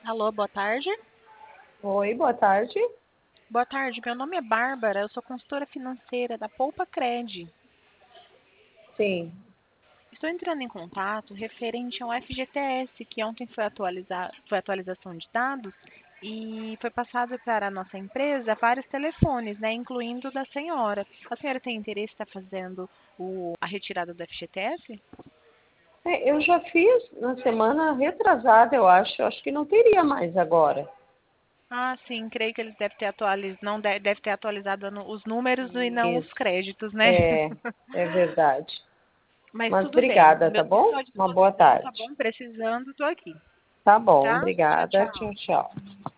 Alô, boa tarde. Oi, boa tarde. Boa tarde, meu nome é Bárbara, eu sou consultora financeira da Poupa Cred. Sim. Estou entrando em contato referente ao FGTS, que ontem foi atualização de dados e foi passado para a nossa empresa vários telefones, né, incluindo o da senhora. A senhora tem interesse em estar fazendo a retirada do FGTS? Eu já fiz na semana retrasada, eu acho. Acho que não teria mais agora. Ah, sim, creio que eles devem ter atualizado, não deve ter atualizado os números e não os Isso. créditos, né? É verdade. Mas Mas tudo bem. obrigada, tá Estou bom? à Uma boa disposição, tá tarde. bom? Precisando, estou aqui. Tá bom, Tá? Tchau, obrigada. tchau. Tchau, tchau.